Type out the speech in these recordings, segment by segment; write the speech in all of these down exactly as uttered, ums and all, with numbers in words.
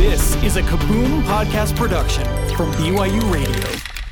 This is a Kaboom podcast production from B Y U Radio.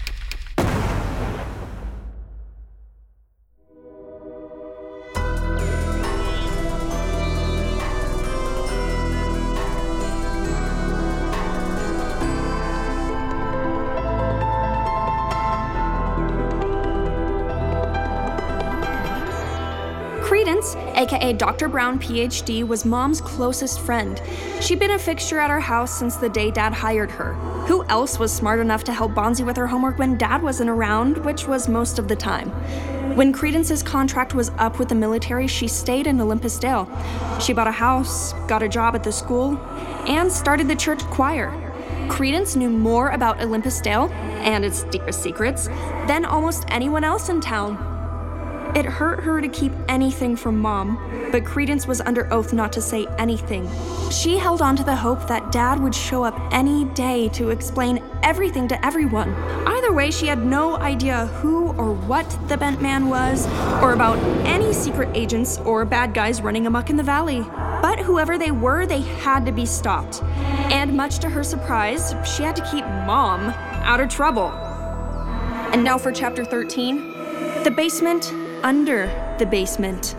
Credence, aka Doctor Brown, P H D, was Mom's closest friend. She'd been a fixture at our house since the day Dad hired her. Who else was smart enough to help Bonzi with her homework when Dad wasn't around, which was most of the time? When Credence's contract was up with the military, she stayed in Olympus Dale. She bought a house, got a job at the school, and started the church choir. Credence knew more about Olympus Dale and its deepest secrets than almost anyone else in town. It hurt her to keep anything from Mom, but Credence was under oath not to say anything. She held on to the hope that Dad would show up any day to explain everything to everyone. Either way, she had no idea who or what the Bent Man was, or about any secret agents or bad guys running amok in the valley. But whoever they were, they had to be stopped. And much to her surprise, she had to keep Mom out of trouble. And now for chapter thirteen, The Basement Under the Basement.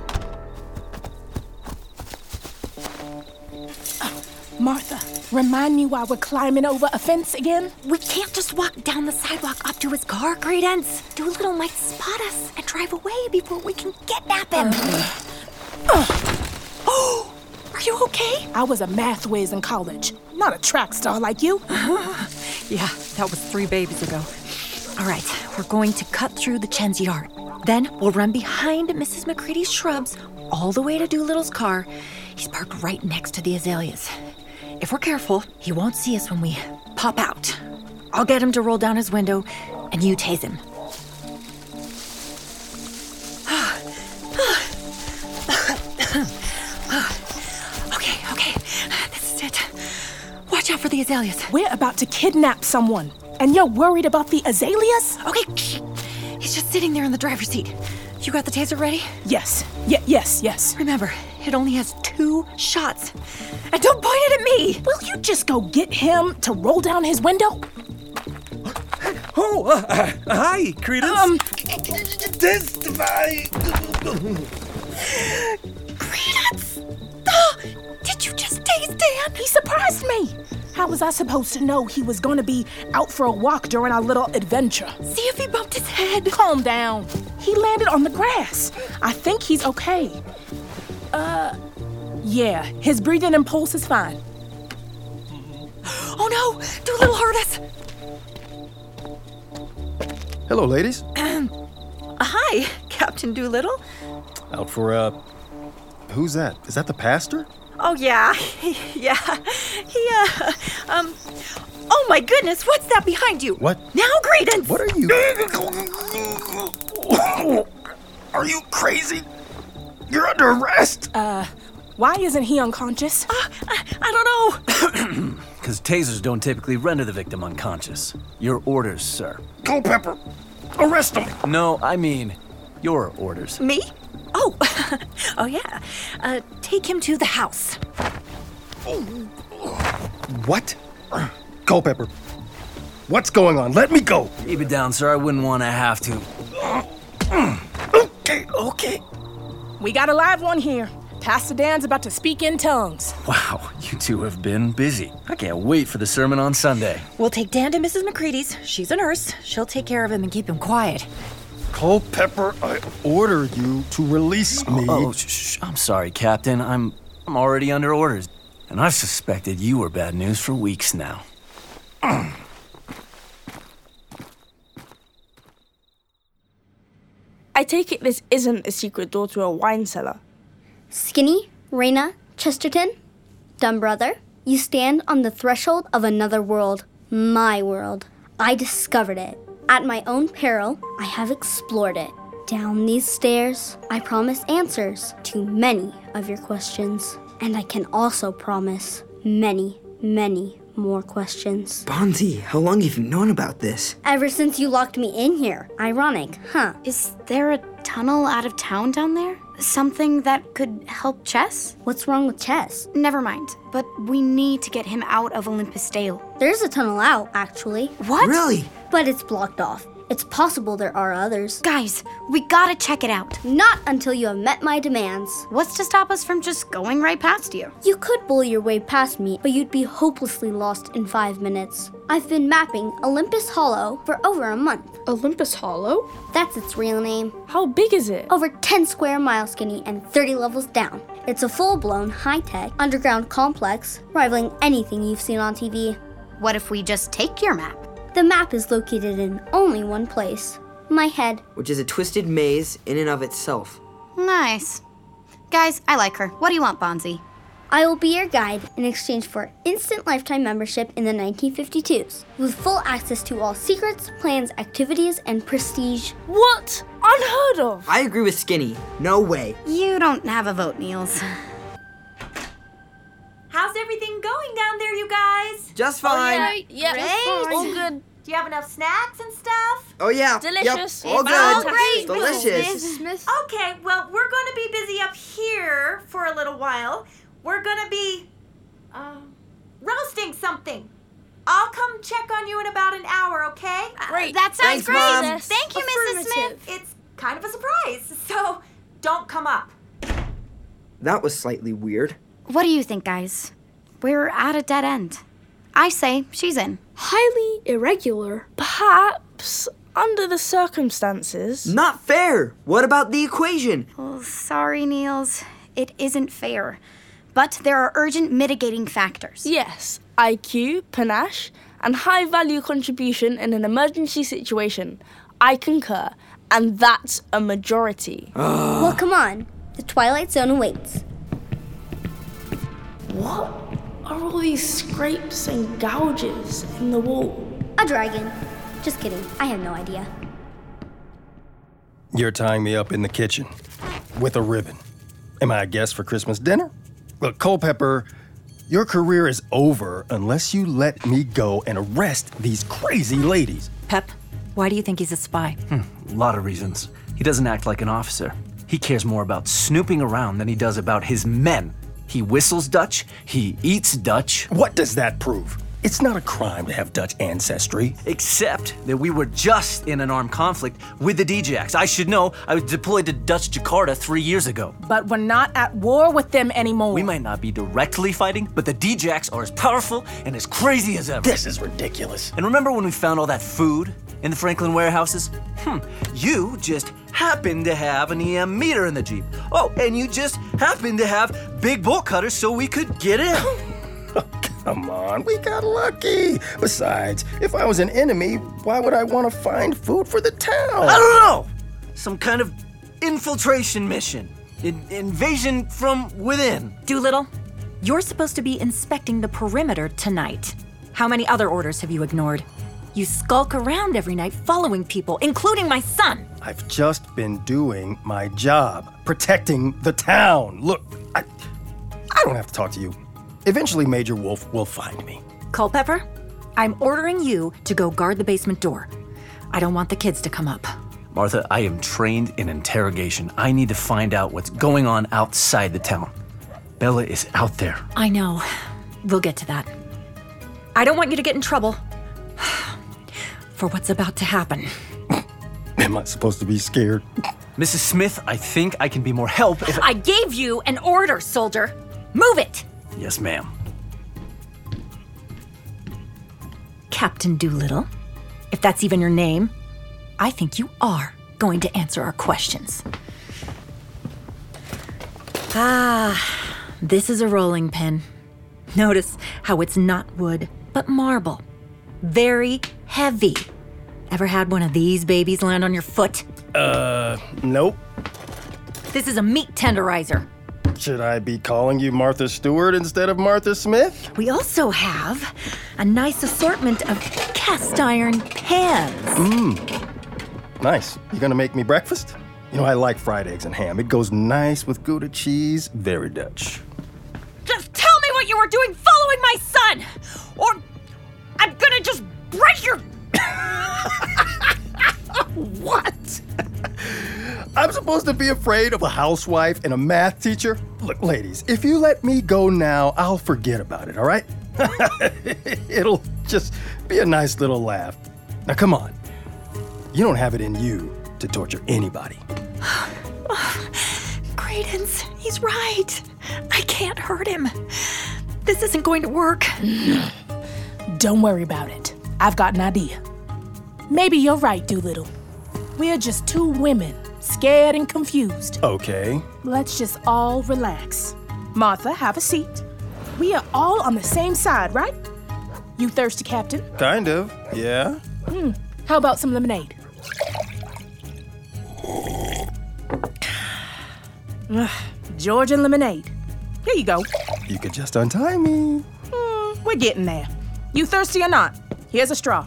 Martha, remind me why we're climbing over a fence again? We can't just walk down the sidewalk up to his car, Credence. Doolittle might spot us and drive away before we can kidnap him. Uh, uh. Oh, are you okay? I was a math whiz in college, not a track star like you. Yeah, that was three babies ago. All right, we're going to cut through the Chen's yard. Then we'll run behind Missus McCready's shrubs all the way to Doolittle's car. He's parked right next to the azaleas. If we're careful, he won't see us when we pop out. I'll get him to roll down his window, and you tase him. Okay, okay, this is it. Watch out for the azaleas. We're about to kidnap someone, and you're worried about the azaleas? Okay, shh. He's just sitting there in the driver's seat. You got the taser ready? Yes. Y- yes, yes. Remember, it only has two shots. And don't point it at me! Will you just go get him to roll down his window? Oh, uh, uh, hi, Credence. Um... Testify! Credence! Oh, did you just tase Dan? He surprised me. How was I supposed to know he was going to be out for a walk during our little adventure? See if he bumped his head. Calm down. He landed on the grass. I think he's okay. Uh, yeah, his breathing and pulse is fine. Oh no, Doolittle hurt us. Hello, ladies. Uh, hi, Captain Doolittle. Out for, uh, who's that? Is that the pastor? Oh, yeah, yeah, he, uh, um, oh my goodness, what's that behind you? What? Now, Credence! What are you? Are you crazy? You're under arrest! Uh, why isn't he unconscious? Uh, I, I don't know. Because tasers don't typically render the victim unconscious. Your orders, sir. Culpepper, arrest him! No, I mean, your orders. Me? Oh, oh yeah. Uh, take him to the house. What? Culpepper, what's going on? Let me go! Keep it down, sir. I wouldn't want to have to. Okay, okay. We got a live one here. Pastor Dan's about to speak in tongues. Wow, you two have been busy. I can't wait for the sermon on Sunday. We'll take Dan to Missus McCready's. She's a nurse. She'll take care of him and keep him quiet. Culpepper, I order you to release me. Oh, oh sh- sh- I'm sorry, Captain. I'm I'm already under orders. And I've suspected you were bad news for weeks now. I take it this isn't a secret door to a wine cellar. Skinny, Raina, Chesterton, dumb brother, you stand on the threshold of another world, my world. I discovered it. At my own peril, I have explored it. Down these stairs, I promise answers to many of your questions. And I can also promise many, many more questions. Bonzi, how long have you known about this? Ever since you locked me in here. Ironic, huh? Is there a tunnel out of town down there? Something that could help Chess? What's wrong with Chess? Never mind, but we need to get him out of Olympus Dale. There's a tunnel out, actually. What? Really? But it's blocked off. It's possible there are others. Guys, we gotta check it out. Not until you have met my demands. What's to stop us from just going right past you? You could bully your way past me, but you'd be hopelessly lost in five minutes. I've been mapping Olympus Hollow for over a month. Olympus Hollow? That's its real name. How big is it? Over ten square miles, Skinny, and thirty levels down. It's a full-blown, high-tech, underground complex, rivaling anything you've seen on T V. What if we just take your map? The map is located in only one place. My head. Which is a twisted maze in and of itself. Nice. Guys, I like her. What do you want, Bonzi? I will be your guide in exchange for instant lifetime membership in the nineteen fifty-twos, with full access to all secrets, plans, activities, and prestige. What? Unheard of! I agree with Skinny. No way. You don't have a vote, Niels. How's everything going down there, you guys? Just fine. Oh, yeah, yeah, Great. all good. Do you have enough snacks and stuff? Oh, yeah. Delicious. Yep. All Oh, good. great. Delicious. Missus Smith. Okay, well, we're going to be busy up here for a little while. We're going to be uh, roasting something. I'll come check on you in about an hour, okay? Great. Uh, that sounds Thanks, great. Mom. Thank you, Missus Smith. It's kind of a surprise, so don't come up. That was slightly weird. What do you think, guys? We're at a dead end. I say she's in. Highly irregular. Perhaps, under the circumstances. Not fair. What about the equation? Oh, sorry, Niels. It isn't fair. But there are urgent mitigating factors. Yes, I Q, panache, and high-value contribution in an emergency situation. I concur, and that's a majority. Well, come on. The Twilight Zone awaits. What are all these scrapes and gouges in the wall? A dragon. Just kidding. I have no idea. You're tying me up in the kitchen with a ribbon. Am I a guest for Christmas dinner? Look, Culpepper, your career is over unless you let me go and arrest these crazy ladies. Pep, why do you think he's a spy? Hmm, a lot of reasons. He doesn't act like an officer. He cares more about snooping around than he does about his men. He whistles Dutch, he eats Dutch. What does that prove? It's not a crime to have Dutch ancestry. Except that we were just in an armed conflict with the D J-Ax. I should know. I was deployed to Dutch Jakarta three years ago. But we're not at war with them anymore. We might not be directly fighting, but the D J-Ax are as powerful and as crazy as ever. This is ridiculous. And remember when we found all that food in the Franklin warehouses? Hmm, you just happened to have an E M meter in the Jeep. Oh, and you just happened to have big bolt cutters so we could get in. Come on, we got lucky. Besides, if I was an enemy, why would I want to find food for the town? I don't know. Some kind of infiltration mission. In- invasion from within. Doolittle, you're supposed to be inspecting the perimeter tonight. How many other orders have you ignored? You skulk around every night following people, including my son. I've just been doing my job, protecting the town. Look, I, I don't have to talk to you. Eventually, Major Wolf will find me. Culpepper, I'm ordering you to go guard the basement door. I don't want the kids to come up. Martha, I am trained in interrogation. I need to find out what's going on outside the town. Bella is out there. I know. We'll get to that. I don't want you to get in trouble for what's about to happen. Am I supposed to be scared? Missus Smith, I think I can be more help if I... I gave you an order, soldier. Move it! Yes, ma'am. Captain Doolittle, if that's even your name, I think you are going to answer our questions. Ah, this is a rolling pin. Notice how it's not wood, but marble. Very heavy. Ever had one of these babies land on your foot? Uh, nope. This is a meat tenderizer. Should I be calling you Martha Stewart instead of Martha Smith? We also have a nice assortment of cast iron pans. Mmm. Nice. You gonna make me breakfast? You know, I like fried eggs and ham. It goes nice with Gouda cheese. Very Dutch. Just tell me what you were doing following my son! Or I'm gonna just break your... What? I'm supposed supposed to be afraid of a housewife and a math teacher? Look, ladies, if you let me go now, I'll forget about it, all right? It'll just be a nice little laugh. Now, come on. You don't have it in you to torture anybody. Credence, he's right. I can't hurt him. This isn't going to work. Don't worry about it. I've got an idea. Maybe you're right, Doolittle. We're just two women, scared and confused. Okay. Let's just all relax. Martha, have a seat. We are all on the same side, right? You thirsty, Captain? Kind of, yeah. Hmm. How about some lemonade? Ugh, Georgian lemonade. Here you go. You could just untie me. Hmm, we're getting there. You thirsty or not? Here's a straw.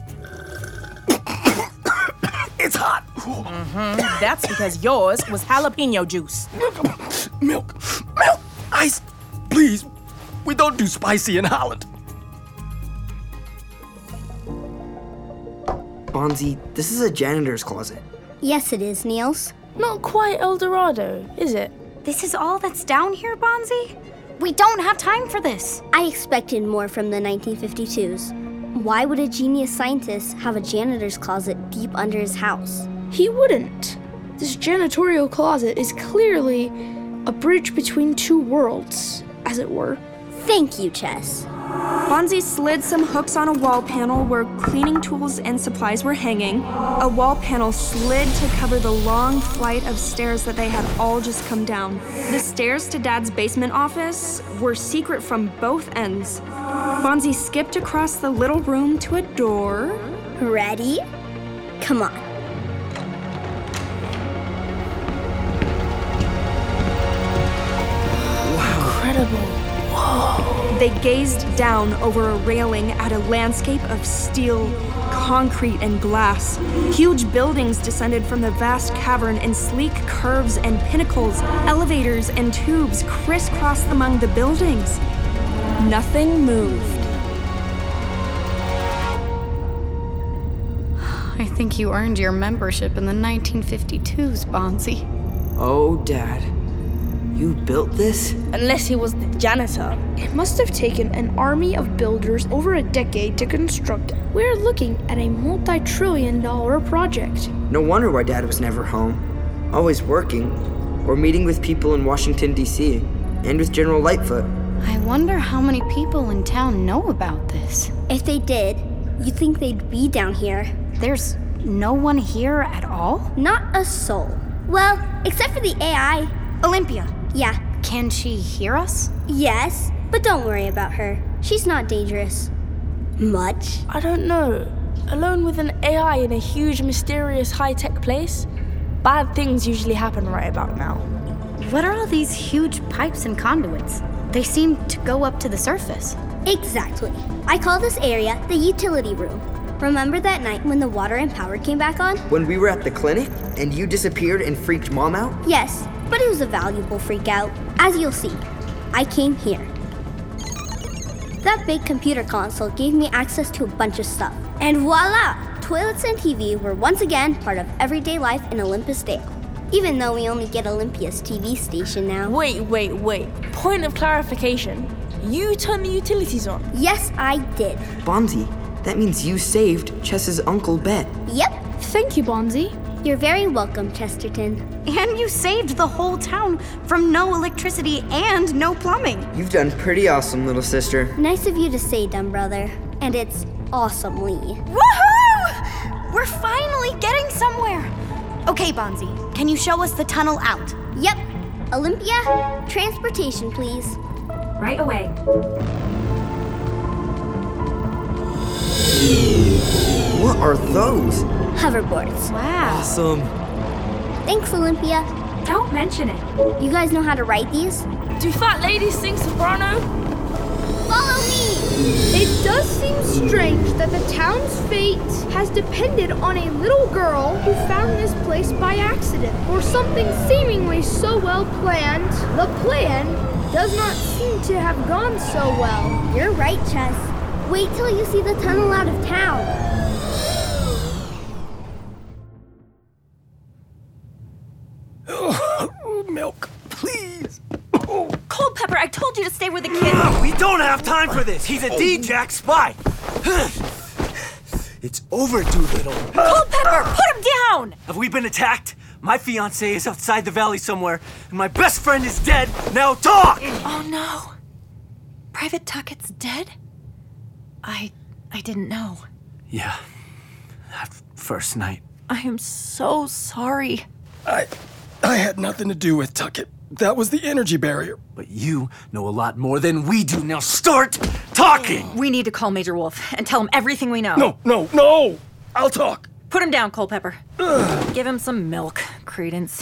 It's hot. Mm-hmm. That's because yours was jalapeno juice. Milk. Milk. Ice. Please. We don't do spicy in Holland. Bonzi, this is a janitor's closet. Yes, it is, Niels. Not quite El Dorado, is it? This is all that's down here, Bonzi? We don't have time for this. I expected more from the nineteen fifty-twos. Why would a genius scientist have a janitor's closet deep under his house? He wouldn't. This janitorial closet is clearly a bridge between two worlds, as it were. Thank you, Chess. Bonzi slid some hooks on a wall panel where cleaning tools and supplies were hanging. A wall panel slid to cover the long flight of stairs that they had all just come down. The stairs to Dad's basement office were secret from both ends. Bonzi skipped across the little room to a door. Ready? Come on. Incredible. They gazed down over a railing at a landscape of steel, concrete, and glass. Huge buildings descended from the vast cavern in sleek curves and pinnacles. Elevators and tubes crisscrossed among the buildings. Nothing moved. I think you earned your membership in the nineteen fifty-twos, Bonzi. Oh, Dad. You built this? Unless he was the janitor. It must have taken an army of builders over a decade to construct it. We're looking at a multi-trillion dollar project. No wonder why Dad was never home. Always working. Or meeting with people in Washington, D C And with General Lightfoot. I wonder how many people in town know about this. If they did, you'd think they'd be down here. There's no one here at all? Not a soul. Well, except for the A I. Olympia. Yeah. Can she hear us? Yes, but don't worry about her. She's not dangerous. Much. I don't know. Alone with an A I in a huge, mysterious, high-tech place, bad things usually happen right about now. What are all these huge pipes and conduits? They seem to go up to the surface. Exactly. I call this area the utility room. Remember that night when the water and power came back on? When we were at the clinic and you disappeared and freaked Mom out? Yes, but it was a valuable freak out. As you'll see, I came here. That big computer console gave me access to a bunch of stuff. And voila! Toilets and T V were once again part of everyday life in Olympus Dale. Even though we only get Olympia's T V station now. Wait, wait, wait. Point of clarification. You turned the utilities on? Yes, I did. Bonzi, that means you saved Chess's Uncle Bet. Yep. Thank you, Bonzi. You're very welcome, Chesterton. And you saved the whole town from no electricity and no plumbing. You've done pretty awesome, little sister. Nice of you to say, dumb brother. And it's awesomely. Woohoo! We're finally getting somewhere. Okay, Bonzi, can you show us the tunnel out? Yep. Olympia, transportation, please. Right away. What are those? Hoverboards. Wow. Awesome. Thanks, Olympia. Don't mention it. You guys know how to ride these? Do fat ladies sing soprano? Follow me! It does seem strange that the town's fate has depended on a little girl who found this place by accident, or something seemingly so well planned. The plan does not seem to have gone so well. You're right, Chess. Wait till you see the tunnel out of town. told you to stay with the kid. No, we don't have time for this. He's a D-Jack spy. It's over, Doolittle. Culpepper, put him down! Have we been attacked? My fiancée is outside the valley somewhere, and my best friend is dead. Now talk! Oh no. Private Tuckett's dead? I... I didn't know. Yeah, that first night. I am so sorry. I... I had nothing to do with Tuckett. That was the energy barrier. But you know a lot more than we do. Now start talking! We need to call Major Wolf and tell him everything we know. No, no, no! I'll talk. Put him down, Culpepper. Ugh. Give him some milk, Credence.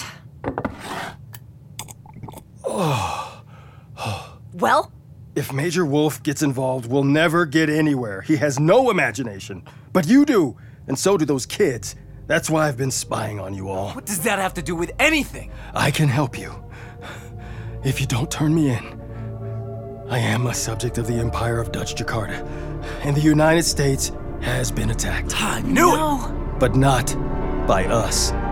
Oh. Well? If Major Wolf gets involved, we'll never get anywhere. He has no imagination. But you do, and so do those kids. That's why I've been spying on you all. What does that have to do with anything? I can help you. If you don't turn me in, I am a subject of the Empire of Dutch Jakarta, and the United States has been attacked. I knew no. it! But not by us.